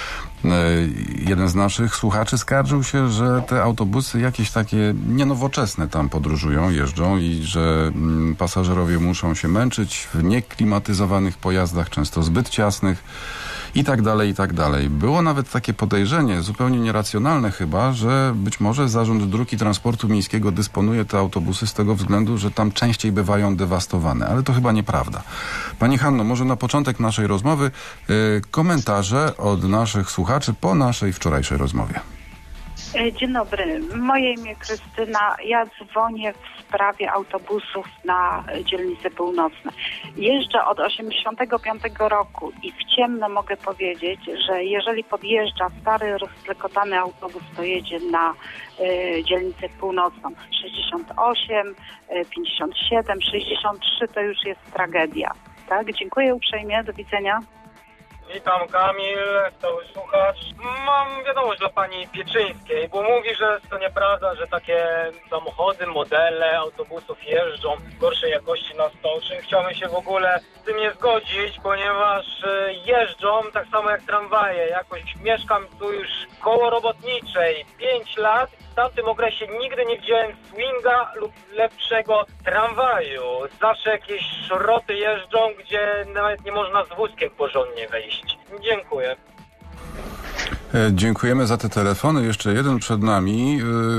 Jeden z naszych słuchaczy skarżył się, że te autobusy jakieś takie nienowoczesne tam podróżują, jeżdżą i że pasażerowie muszą się męczyć w nieklimatyzowanych pojazdach, często zbyt ciasnych i tak dalej, i tak dalej. Było nawet takie podejrzenie, zupełnie nieracjonalne chyba, że być może Zarząd Dróg i Transportu Miejskiego dysponuje te autobusy z tego względu, że tam częściej bywają dewastowane, ale to chyba nieprawda. Pani Hanno, może na początek naszej rozmowy komentarze od naszych słuchaczy po naszej wczorajszej rozmowie. Dzień dobry. Moje imię Krystyna. Ja dzwonię w sprawie autobusów na dzielnice północne. Jeżdżę od 85 roku i w ciemno mogę powiedzieć, że jeżeli podjeżdża stary, rozklekotany autobus, to jedzie na dzielnicę północną. 68, 57, 63 to już jest tragedia. Tak? Dziękuję uprzejmie. Do widzenia. Witam, Kamil, stały słuchacz. Mam wiadomość dla pani Pieczyńskiej, bo mówi, że to nieprawda, że takie samochody, modele autobusów jeżdżą gorszej jakości na Stoczyn. Chciałbym się w ogóle z tym nie zgodzić, ponieważ jeżdżą tak samo jak tramwaje. Jakoś mieszkam tu już koło Robotniczej 5 lat. W tamtym okresie nigdy nie widziałem swinga lub lepszego tramwaju. Zawsze jakieś szroty jeżdżą, gdzie nawet nie można z wózkiem porządnie wejść. Dziękuję. Dziękujemy za te telefony. Jeszcze jeden przed nami,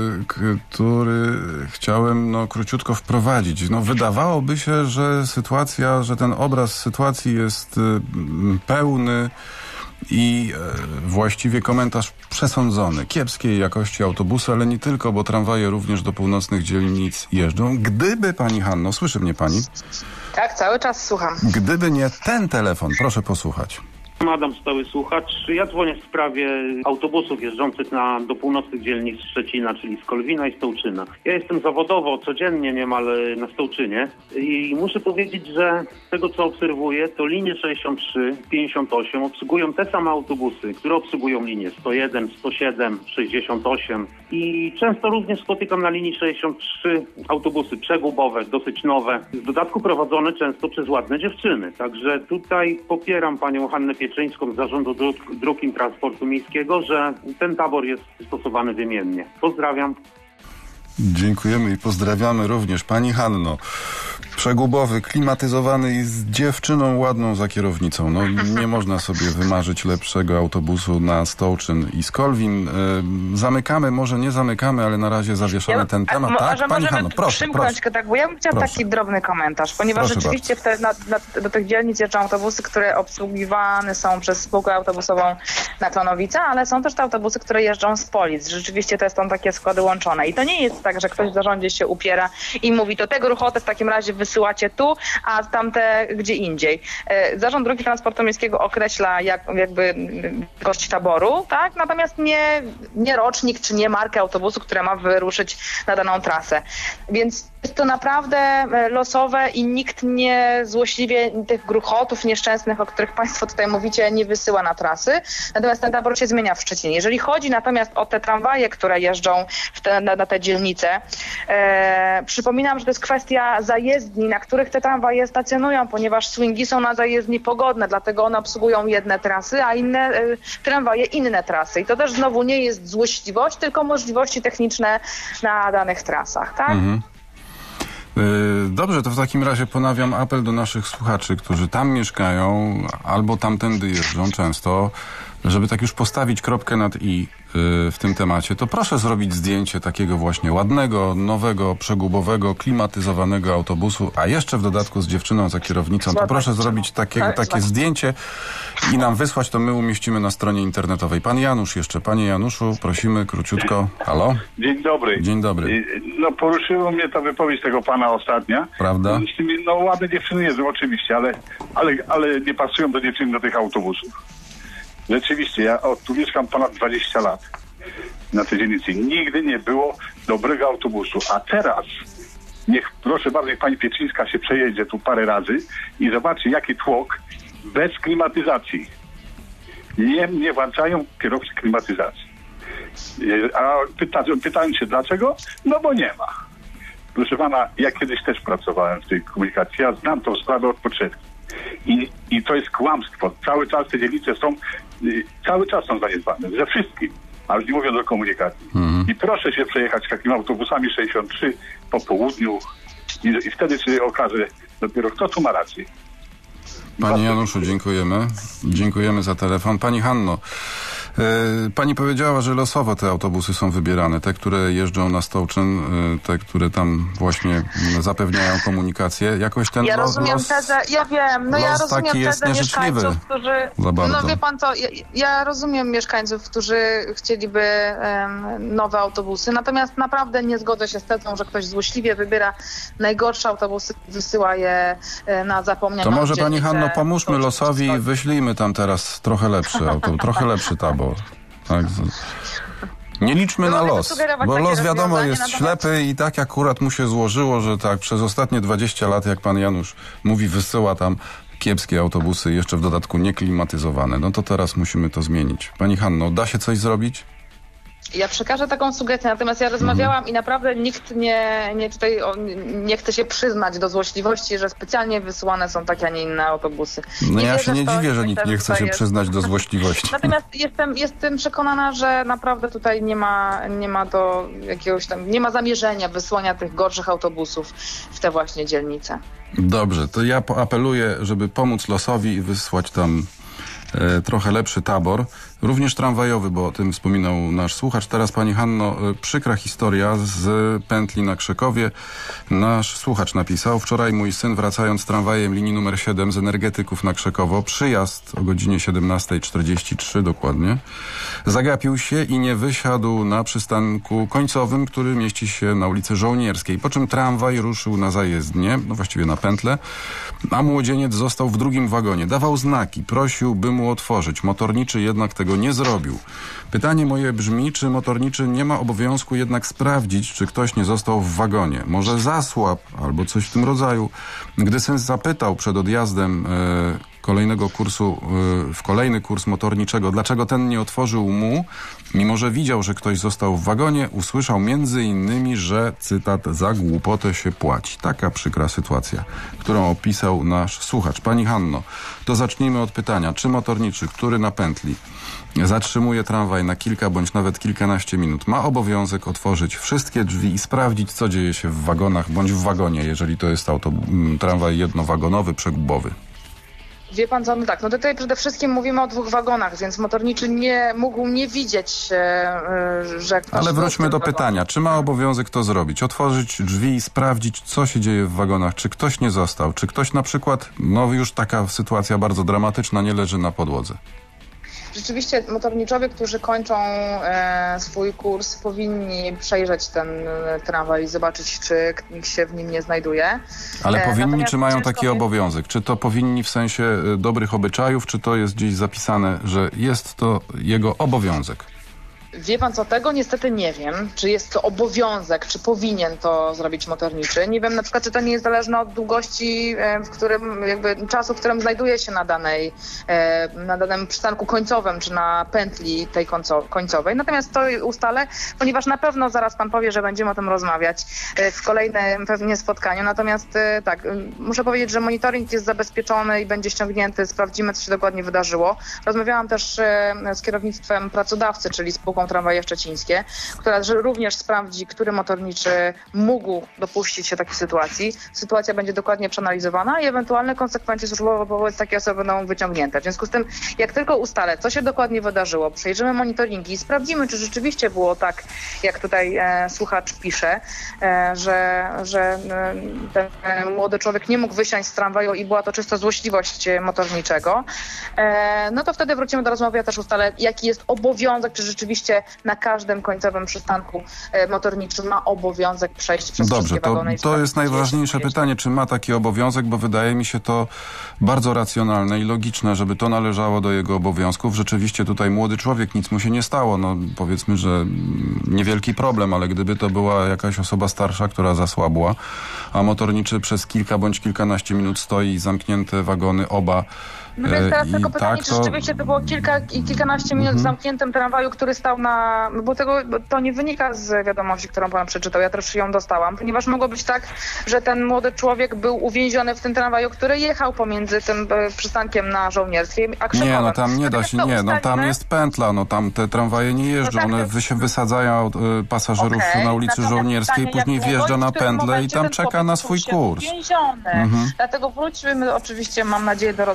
który chciałem króciutko wprowadzić. Wydawałoby się, że ten obraz sytuacji jest pełny i właściwie komentarz przesądzony. Kiepskiej jakości autobusy, ale nie tylko, bo tramwaje również do północnych dzielnic jeżdżą. Gdyby pani Hanno, słyszy mnie pani? Tak, cały czas słucham. Gdyby nie ten telefon, proszę posłuchać. Adam, stały słuchacz. Ja dzwonię w sprawie autobusów jeżdżących do północnych dzielnic Szczecina, czyli z Kolwina i Stołczyna. Ja jestem zawodowo codziennie niemal na Stołczynie i muszę powiedzieć, że z tego co obserwuję, to linie 63, 58 obsługują te same autobusy, które obsługują linie 101, 107, 68 i często również spotykam na linii 63 autobusy przegubowe, dosyć nowe, w dodatku prowadzone często przez ładne dziewczyny. Także tutaj popieram panią Hannę Pieczyńską z Zarządu Dróg i Transportu Miejskiego, że ten tabor jest stosowany wymiennie. Pozdrawiam. Dziękujemy i pozdrawiamy również. Pani Hanno, przegubowy, klimatyzowany i z dziewczyną ładną za kierownicą. Nie można sobie wymarzyć lepszego autobusu na Stołczyn i Skolwin. Zamykamy, może nie zamykamy, ale na razie zawieszamy ten temat. Tak, pani Hanno, proszę. Tak, bo ja bym chciała taki drobny komentarz, ponieważ rzeczywiście do tych dzielnic jeżdżą autobusy, które obsługiwane są przez spółkę autobusową na Klonowice, ale są też te autobusy, które jeżdżą z Polic. Rzeczywiście to są takie składy łączone. I to nie jest tak, że ktoś w zarządzie się upiera i mówi, to te gruchoty w takim razie wysyłacie tu, a tamte gdzie indziej. Zarząd Dróg i Transportu Miejskiego określa jakby wielkość taboru, tak? Natomiast nie rocznik czy nie markę autobusu, która ma wyruszyć na daną trasę. Więc jest to naprawdę losowe i nikt nie złośliwie tych gruchotów nieszczęsnych, o których państwo tutaj mówicie, nie wysyła na trasy. Natomiast ten tabor się zmienia w Szczecinie. Jeżeli chodzi natomiast o te tramwaje, które jeżdżą na te dzielnice, przypominam, że to jest kwestia zajezdni, na których te tramwaje stacjonują, ponieważ swingi są na zajezdni pogodne, dlatego one obsługują jedne trasy, a inne tramwaje inne trasy. I to też znowu nie jest złośliwość, tylko możliwości techniczne na danych trasach, tak? Mhm. Dobrze, to w takim razie ponawiam apel do naszych słuchaczy, którzy tam mieszkają albo tamtędy jeżdżą często, żeby tak już postawić kropkę nad i w tym temacie, to proszę zrobić zdjęcie takiego właśnie ładnego, nowego, przegubowego, klimatyzowanego autobusu, a jeszcze w dodatku z dziewczyną za kierownicą, to proszę zrobić takie zdjęcie i nam wysłać, to my umieścimy na stronie internetowej. Pan Janusz jeszcze. Panie Januszu, prosimy króciutko. Halo? Dzień dobry. Dzień dobry. Poruszyło mnie ta wypowiedź tego pana ostatnia. Prawda? Ładne dziewczyny jedzą oczywiście, ale nie pasują do dziewczyn do tych autobusów. Rzeczywiście, ja tu mieszkam ponad 20 lat na tej dzielnicy. Nigdy nie było dobrego autobusu. A teraz, proszę bardzo, niech pani Pieczyńska się przejedzie tu parę razy i zobaczy, jaki tłok bez klimatyzacji. Nie włączają kierowcy klimatyzacji. A pytałem się dlaczego? No bo nie ma. Proszę pana, ja kiedyś też pracowałem w tej komunikacji. Ja znam tą sprawę od początku. I to jest kłamstwo. Cały czas te dzielnice cały czas są zaniedbane. Ze wszystkim. A już nie mówiąc o komunikacji. I proszę się przejechać takimi autobusami 63 po południu i wtedy się okaże dopiero, kto tu ma rację. Panie Januszu, dziękujemy. Dziękujemy za telefon. Pani Hanno, Pani powiedziała, że losowo te autobusy są wybierane, te, które jeżdżą na Stołczyn, te, które tam właśnie zapewniają komunikację. Jakoś ten ja rozumiem tezę, ja wiem, no ja rozumiem tezę mieszkańców, którzy... No wie pan co, ja rozumiem mieszkańców, którzy chcieliby nowe autobusy, natomiast naprawdę nie zgodzę się z tezą, że ktoś złośliwie wybiera najgorsze autobusy, wysyła je na zapomnianą To może dzielnicę. pani Hanno, pomóżmy losowi i wyślijmy tam teraz trochę lepszy trochę lepszy tabor. Tak? Nie liczmy na los, bo los wiadomo jest ślepy i tak akurat mu się złożyło, że tak przez ostatnie 20 lat, jak pan Janusz mówi, wysyła tam kiepskie autobusy, jeszcze w dodatku nieklimatyzowane. No to teraz musimy to zmienić. Pani Hanno, da się coś zrobić? Ja przekażę taką sugestię, natomiast ja rozmawiałam i naprawdę nikt nie chce się przyznać do złośliwości, że specjalnie wysyłane są takie, a nie inne autobusy. No ja się nie dziwię, że nikt nie chce się przyznać do złośliwości. Natomiast jestem przekonana, że naprawdę tutaj nie ma do jakiegoś tam, nie ma zamierzenia wysłania tych gorszych autobusów w te właśnie dzielnice. Dobrze, to ja apeluję, żeby pomóc losowi i wysłać tam trochę lepszy tabor, również tramwajowy, bo o tym wspominał nasz słuchacz. Teraz pani Hanno, przykra historia z pętli na Krzekowie. Nasz słuchacz napisał: wczoraj mój syn, wracając tramwajem linii numer 7 z Energetyków na Krzekowo, przyjazd o godzinie 17:43 dokładnie, zagapił się i nie wysiadł na przystanku końcowym, który mieści się na ulicy Żołnierskiej, po czym tramwaj ruszył na zajezdnię, no właściwie na pętlę, a młodzieniec został w drugim wagonie. Dawał znaki, prosił, by mu otworzyć. Motorniczy jednak tego nie zrobił. Pytanie moje brzmi, czy motorniczy nie ma obowiązku jednak sprawdzić, czy ktoś nie został w wagonie. Może zasłab, albo coś w tym rodzaju. Gdy syn zapytał przed odjazdem kolejnego kursu, w kolejny kurs motorniczego, dlaczego ten nie otworzył mu, mimo że widział, że ktoś został w wagonie, usłyszał między innymi, że, cytat, za głupotę się płaci. Taka przykra sytuacja, którą opisał nasz słuchacz. Pani Hanno, to zacznijmy od pytania, czy motorniczy, który na pętli zatrzymuje tramwaj na kilka bądź nawet kilkanaście minut, ma obowiązek otworzyć wszystkie drzwi i sprawdzić, co dzieje się w wagonach bądź w wagonie, jeżeli to jest tramwaj jednowagonowy, przegubowy? Wie pan co, no tak, no tutaj przede wszystkim mówimy o 2 wagonach, więc motorniczy nie mógł nie widzieć, że ktoś... Ale wróćmy do pytania, czy ma obowiązek to zrobić? Otworzyć drzwi i sprawdzić, co się dzieje w wagonach, czy ktoś nie został, czy ktoś na przykład, no już taka sytuacja bardzo dramatyczna, nie leży na podłodze. Rzeczywiście motorniczowie, którzy kończą swój kurs, powinni przejrzeć ten tramwaj i zobaczyć, czy nikt się w nim nie znajduje. Ale powinni, czy mają taki obowiązek? Czy to powinni w sensie dobrych obyczajów, czy to jest gdzieś zapisane, że jest to jego obowiązek? Wie pan co, tego niestety nie wiem, czy jest to obowiązek, czy powinien to zrobić motorniczy. Nie wiem na przykład, czy to nie jest zależne od długości, czasu, w którym znajduje się na danym przystanku końcowym, czy na pętli tej końcowej. Natomiast to ustalę, ponieważ na pewno zaraz pan powie, że będziemy o tym rozmawiać w kolejnym pewnie spotkaniu. Natomiast tak, muszę powiedzieć, że monitoring jest zabezpieczony i będzie ściągnięty, sprawdzimy, co się dokładnie wydarzyło. Rozmawiałam też z kierownictwem pracodawcy, czyli spółką Tramwaje Szczecińskie, która również sprawdzi, który motorniczy mógł dopuścić się takiej sytuacji. Sytuacja będzie dokładnie przeanalizowana i ewentualne konsekwencje służbowe wobec takiej osoby będą wyciągnięte. W związku z tym, jak tylko ustalę, co się dokładnie wydarzyło, przejrzymy monitoringi i sprawdzimy, czy rzeczywiście było tak, jak tutaj słuchacz pisze, że ten młody człowiek nie mógł wysiąść z tramwaju i była to czysto złośliwość motorniczego, no to wtedy wrócimy do rozmowy. Ja też ustalę, jaki jest obowiązek, czy rzeczywiście na każdym końcowym przystanku motorniczy ma obowiązek przejść przez wszystkie wagony. To jest najważniejsze pytanie, czy ma taki obowiązek, bo wydaje mi się to bardzo racjonalne i logiczne, żeby to należało do jego obowiązków. Rzeczywiście tutaj młody człowiek, nic mu się nie stało. No powiedzmy, że niewielki problem, ale gdyby to była jakaś osoba starsza, która zasłabła, a motorniczy przez kilka bądź kilkanaście minut stoi, zamknięte wagony oba. No więc teraz tylko pytanie, czy rzeczywiście to było kilkanaście minut w zamkniętym tramwaju, który stał na... Bo to nie wynika z wiadomości, którą pan przeczytał, ja też ją dostałam, ponieważ mogło być tak, że ten młody człowiek był uwięziony w tym tramwaju, który jechał pomiędzy tym przystankiem na Żołnierskiej, a Krzykowem. Nie, no tam nie da się, nie, no tam jest pętla, no tam te tramwaje nie jeżdżą, one wysadzają pasażerów na ulicy Żołnierskiej, później wjeżdża na pętlę i tam czeka na swój kurs. Dlatego wróćmy oczywiście, mam nadzieję, do rozmowy.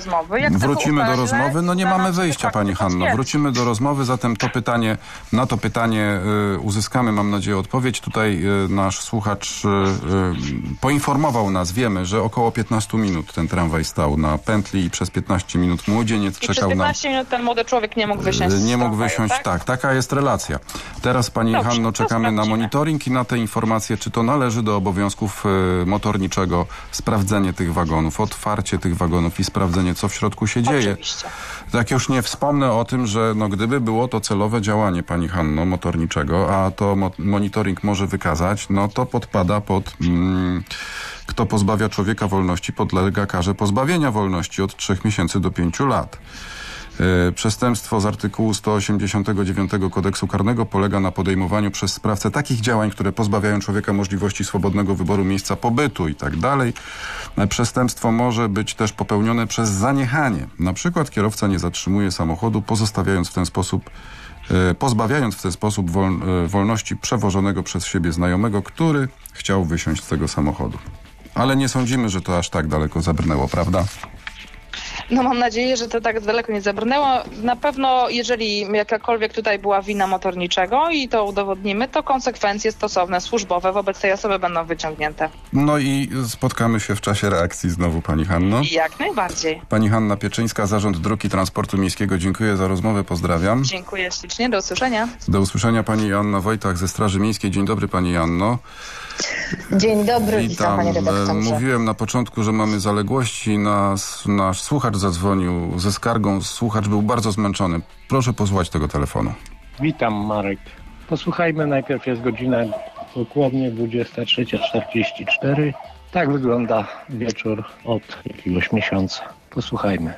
Wrócimy do rozmowy. No nie mamy wyjścia, pani Hanno. Wrócimy do rozmowy, zatem na to pytanie uzyskamy, mam nadzieję, odpowiedź. Tutaj nasz słuchacz poinformował nas, wiemy, że około 15 minut ten tramwaj stał na pętli i przez 15 minut młodzieniec czekał na... przez 15 minut ten młody człowiek nie mógł wysiąść z tramwaju, tak? Taka jest relacja. Teraz, pani Hanno, czekamy na monitoring i na te informacje, czy to należy do obowiązków motorniczego sprawdzenie tych wagonów, otwarcie tych wagonów i sprawdzenie, co w środku się dzieje. Oczywiście. Tak już nie wspomnę o tym, że gdyby było to celowe działanie, pani Hanno, motorniczego, a to monitoring może wykazać, no to podpada pod... Kto pozbawia człowieka wolności, podlega karze pozbawienia wolności od 3 miesięcy do 5 lat. Przestępstwo z artykułu 189 Kodeksu Karnego polega na podejmowaniu przez sprawcę takich działań, które pozbawiają człowieka możliwości swobodnego wyboru miejsca pobytu i tak dalej. Przestępstwo może być też popełnione przez zaniechanie. Na przykład kierowca nie zatrzymuje samochodu, pozbawiając w ten sposób wolności przewożonego przez siebie znajomego, który chciał wysiąść z tego samochodu. Ale nie sądzimy, że to aż tak daleko zabrnęło, prawda? No mam nadzieję, że to tak daleko nie zabrnęło. Na pewno, jeżeli jakakolwiek tutaj była wina motorniczego i to udowodnimy, to konsekwencje stosowne, służbowe wobec tej osoby będą wyciągnięte. No i spotkamy się w czasie reakcji znowu, pani Hanno. Jak najbardziej. Pani Hanna Pieczyńska, Zarząd Dróg i Transportu Miejskiego. Dziękuję za rozmowę, pozdrawiam. Dziękuję ślicznie, do usłyszenia. Do usłyszenia, pani Joanna Wojtach ze Straży Miejskiej. Dzień dobry, pani Joanno. Dzień dobry, witam panie redaktorze. Mówiłem na początku, że mamy zaległości. Nasz słuchacz zadzwonił ze skargą. Słuchacz był bardzo zmęczony. Proszę posłuchać tego telefonu. Witam, Marek. Posłuchajmy, najpierw jest godzina dokładnie 23:44. Tak wygląda wieczór od jakiegoś miesiąca. Posłuchajmy.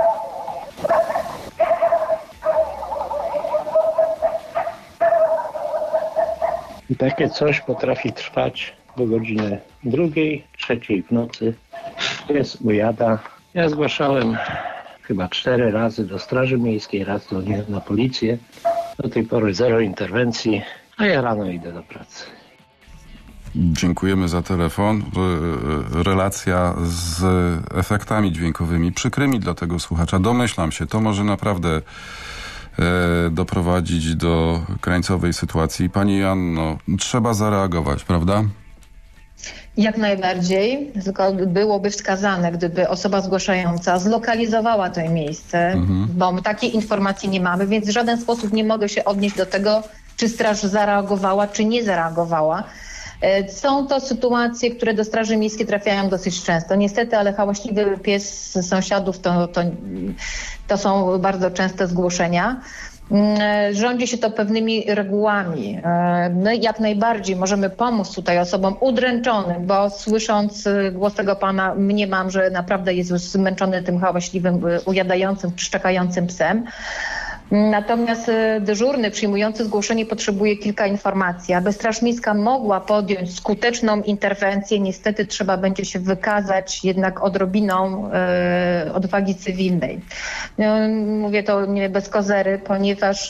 I takie coś potrafi trwać do godziny 2, 3 w nocy. Pies ujada. Ja zgłaszałem chyba 4 razy do Straży Miejskiej, raz na policję. Do tej pory 0 interwencji, a ja rano idę do pracy. Dziękujemy za telefon. Relacja z efektami dźwiękowymi, przykrymi dla tego słuchacza. Domyślam się, to może naprawdę doprowadzić do krańcowej sytuacji. Pani Joanno, trzeba zareagować, prawda? Jak najbardziej, tylko byłoby wskazane, gdyby osoba zgłaszająca zlokalizowała to miejsce, bo takiej informacji nie mamy, więc w żaden sposób nie mogę się odnieść do tego, czy straż zareagowała, czy nie zareagowała. Są to sytuacje, które do Straży Miejskiej trafiają dosyć często. Niestety, ale hałaśliwy pies sąsiadów to są bardzo częste zgłoszenia. Rządzi się to pewnymi regułami. My jak najbardziej możemy pomóc tutaj osobom udręczonym, bo słysząc głos tego pana mniemam, że naprawdę jest już zmęczony tym hałaśliwym, ujadającym, szczekającym psem. Natomiast dyżurny przyjmujący zgłoszenie potrzebuje kilka informacji. Aby Straż Miejska mogła podjąć skuteczną interwencję, niestety trzeba będzie się wykazać jednak odrobiną odwagi cywilnej. Mówię to nie bez kozery, ponieważ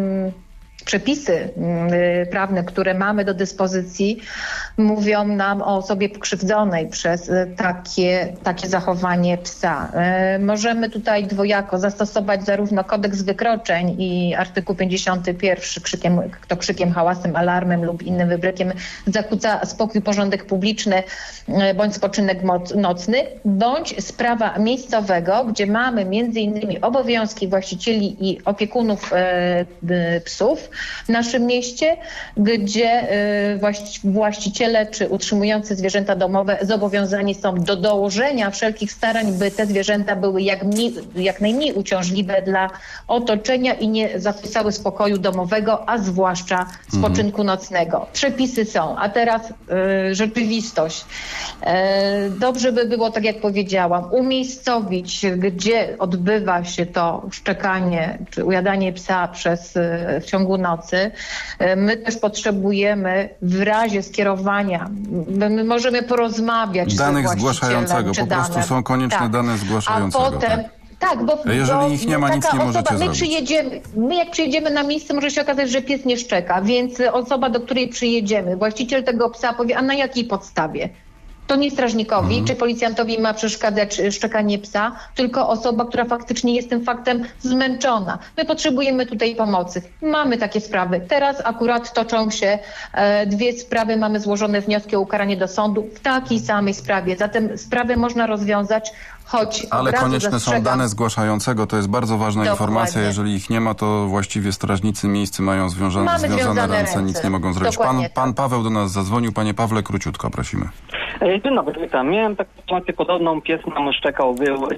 przepisy prawne, które mamy do dyspozycji, mówią nam o osobie pokrzywdzonej przez takie zachowanie psa. Możemy tutaj dwojako zastosować zarówno kodeks wykroczeń i artykuł 51, kto krzykiem, hałasem, alarmem lub innym wybrykiem zakłóca spokój, porządek publiczny bądź spoczynek nocny, bądź z prawa miejscowego, gdzie mamy między innymi obowiązki właścicieli i opiekunów psów w naszym mieście, gdzie właściciele czy utrzymujący zwierzęta domowe zobowiązani są do dołożenia wszelkich starań, by te zwierzęta były jak najmniej uciążliwe dla otoczenia i nie zakłócały spokoju domowego, a zwłaszcza spoczynku nocnego. Przepisy są, a teraz rzeczywistość. Dobrze by było, tak jak powiedziałam, umiejscowić, gdzie odbywa się to szczekanie czy ujadanie psa w ciągu nocy. My też potrzebujemy w razie skierowania, my możemy porozmawiać danych zgłaszającego, po prostu są konieczne dane zgłaszającego. A potem, tak, bo jeżeli ich nie ma, nic nie możecie zrobić. My jak przyjedziemy na miejsce, może się okazać, że pies nie szczeka, więc osoba, do której przyjedziemy, właściciel tego psa powie, a na jakiej podstawie? To nie strażnikowi czy policjantowi ma przeszkadzać szczekanie psa, tylko osoba, która faktycznie jest tym faktem zmęczona. My potrzebujemy tutaj pomocy. Mamy takie sprawy. Teraz akurat toczą się 2 sprawy, mamy złożone wnioski o ukaranie do sądu w takiej samej sprawie. Zatem sprawę można rozwiązać, choć ale konieczne są dane zgłaszającego. To jest bardzo ważna informacja. Jeżeli ich nie ma, to właściwie strażnicy miejscy mają związane ręce, nic nie mogą zrobić. Pan Paweł do nas zadzwonił. Panie Pawle, króciutko prosimy. Dzień dobry, witam. Miałem taką sytuację podobną. Pies nam szczekał.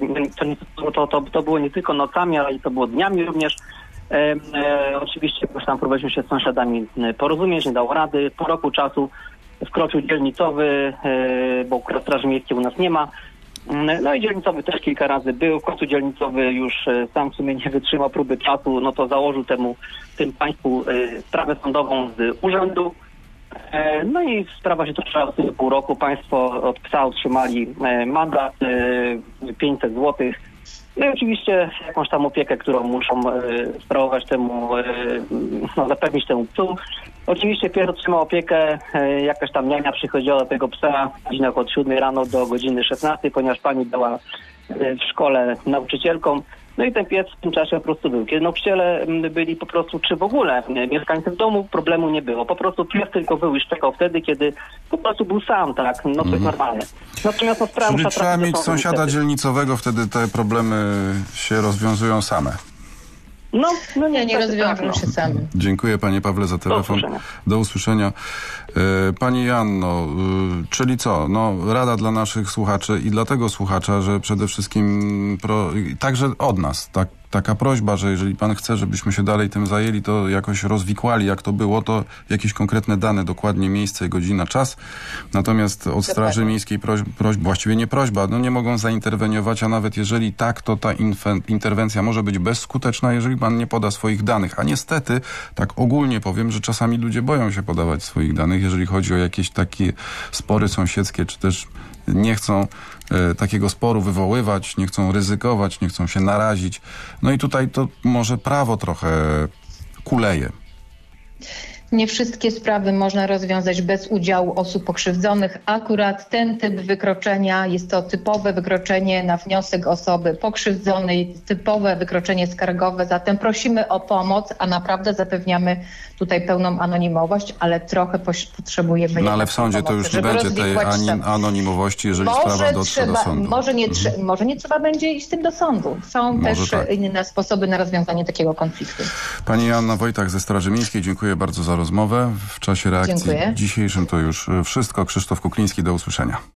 To było nie tylko nocami, ale i to było dniami również. Oczywiście tam próbowaliśmy się z sąsiadami porozumieć, nie dało rady. Po roku czasu wkroczył dzielnicowy, bo Straży Miejskiej u nas nie ma. No i dzielnicowy też kilka razy był. W końcu dzielnicowy już sam w sumie nie wytrzymał próby czasu, no to założył tym państwu sprawę sądową z urzędu. No i sprawa się toczyła w pół roku. Państwo od psa otrzymali mandat 500 zł. No i oczywiście jakąś tam opiekę, którą muszą sprawować temu, zapewnić temu psu. Oczywiście pies otrzymał opiekę, jakaś tam niania przychodziła do tego psa w godzinach od 7 rano do godziny 16, ponieważ pani była w szkole nauczycielką. No i ten pies w tym czasie po prostu był. Kiedy nauczyciele byli po prostu, czy w ogóle mieszkańcy w domu, problemu nie było. Po prostu pies tylko był i szczekał wtedy, kiedy po prostu był sam, tak? No to jest normalne. Natomiast czyli trzeba mieć sąsiada dzielnicowego, wtedy te problemy się rozwiązują same. No nie rozwiążą się same. Dziękuję panie Pawle za telefon. Do usłyszenia. Pani Joanno, czyli co? Rada dla naszych słuchaczy i dla tego słuchacza, że przede wszystkim także od nas, taka prośba, że jeżeli pan chce, żebyśmy się dalej tym zajęli, to jakoś rozwikłali, jak to było, to jakieś konkretne dane, dokładnie miejsce, godzina, czas. Natomiast od Straży Miejskiej prośba, właściwie nie prośba, nie mogą zainterweniować, a nawet jeżeli tak, to ta interwencja może być bezskuteczna, jeżeli pan nie poda swoich danych. A niestety, tak ogólnie powiem, że czasami ludzie boją się podawać swoich danych, jeżeli chodzi o jakieś takie spory sąsiedzkie, czy też nie chcą takiego sporu wywoływać, nie chcą ryzykować, nie chcą się narazić. No i tutaj to może prawo trochę kuleje. Nie wszystkie sprawy można rozwiązać bez udziału osób pokrzywdzonych. Akurat ten typ wykroczenia jest to typowe wykroczenie na wniosek osoby pokrzywdzonej, typowe wykroczenie skargowe. Zatem prosimy o pomoc, a naprawdę zapewniamy tutaj pełną anonimowość, ale trochę potrzebujemy... No ale w sądzie pomocy, to już nie będzie tej anonimowości, jeżeli sprawa dotrze do sądu. Może nie trzeba będzie iść z tym do sądu. Są też inne sposoby na rozwiązanie takiego konfliktu. Pani Joanna Wojtak ze Straży Miejskiej, dziękuję bardzo za rozmowę. W czasie reakcji dzisiejszym to już wszystko. Krzysztof Kukliński, do usłyszenia.